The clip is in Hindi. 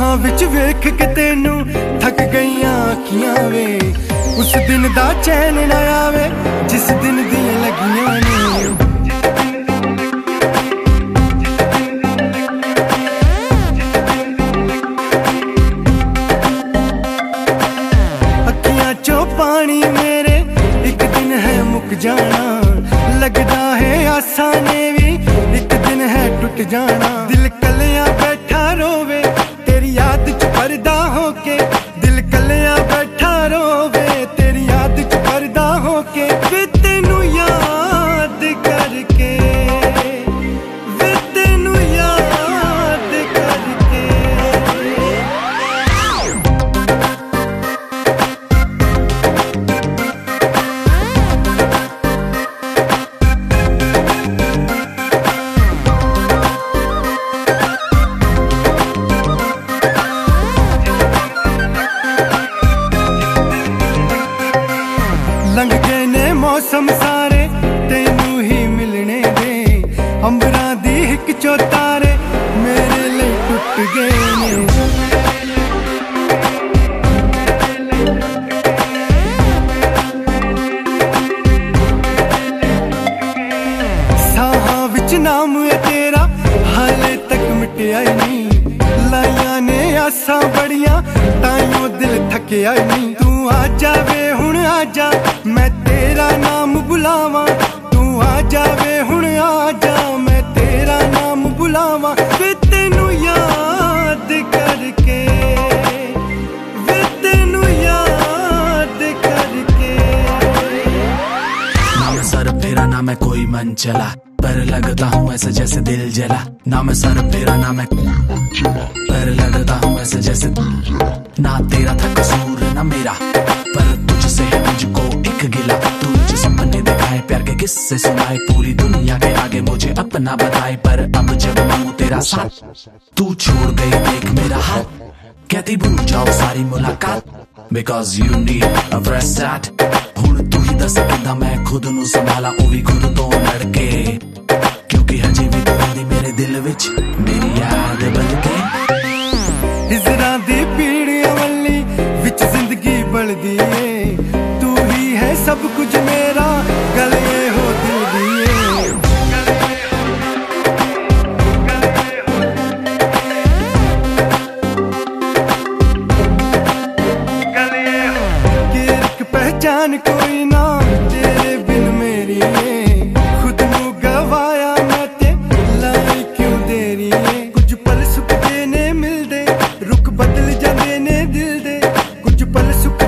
ਅੱਖਾਂ ਵਿੱਚ ਵੇਖ ਕੇ ਤੈਨੂੰ ਥੱਕ ਗਈਆਂ ਅੱਖੀਆਂ ਵੇ ਉਸ ਦਿਨ ਦਾ ਚੈਨ ਨਾ ਆਵੇ ਜਿਸ ਦਿਨ ਦੀਆਂ ਲੱਗੀਆਂ ਨੇ ਅੱਖੀਆਂ ਚੋਂ ਪਾਣੀ ਮੇਰੇ ਇੱਕ ਦਿਨ ਹੈ ਮੁੱਕ ਜਾਣਾ लगदा है आसा ने भी एक दिन है टूट जाना दिल कलिया बैठा रोवे तेरी याद च पर्दा होके दिल कलिया बैठा रोवे तेरी याद च पर्दा होके वे तेनू याद करके वे तेनू याद करके लंघ गए ने मौसम सारे तेनू ही मिलने दे अंबरां दी हिक चो तारे मेरे लिए टुट गए ने साहां विच नाम है तेरा हाले तक मिटिया ही नहीं लाइया ने आसां बड़ियां ताइयों दिल थकिया ही नहीं तू आ जावे हुण आ जा मैं तेरा नाम बुलावा तू आ जावे हुण आ जा मैं तेरा नाम बुलावा वे तेनू याद करके वे तेनू याद करके ना मैं सर फेरा ना मैं कोई मन चला पर लगता हूँ ऐसे जैसे दिल जला ना मैं सर फेरा ना मैं पर लगता हूँ ऐसे जैसे ना तेरा था कसूर ना मेरा पर तुझसे है मुझको एक गिला तू मुझे सपने दिखाए प्यार के किस्से सुनाए पूरी दुनिया के आगे मुझे अपना बताए पर अब जब मांगू तेरा साथ तू छोड़ गई देख मेरा हाथ कहती भूल जाओ सारी मुलाकात because you need a fresh start ਹੁਣ ਤੂੰ ਹੀ ਦੱਸ ਕਿੱਦਾਂ ਮੈਂ ਖੁਦ ਨੂੰ ਸੰਭਾਲਾਂ ਉਹ ਵੀ ਖੁਦ ਤੋਂ ਲੜ ਕੇ ਕਿਉਂਕਿ ਹਜੇ ਵੀ ਤੂੰ ਰਹਿੰਦੀ ਮੇਰੇ ਦਿਲ ਵਿੱਚ ਮੇਰੀ ਯਾਦ ਬਣ ਕੇ हिजरां दी पीड़ियां वल्ली विच जिंदगी बलदी ए तू ही है सब कुछ मेरा गले हो दिल दी कि एक पहचान कोई ना तेरे बिन मेरी खुद नू गवाया मैं ते लाई क्यों देरी कुछ पल सुख देने मिलदे रुख बदल जांदे ने दिल दे कुछ पल सुख